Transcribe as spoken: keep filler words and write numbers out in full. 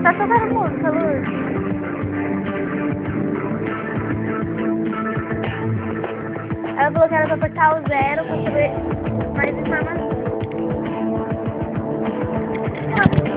tá tocando música, Luz. Ela falou que era pra apertar o zero pra saber mais informações.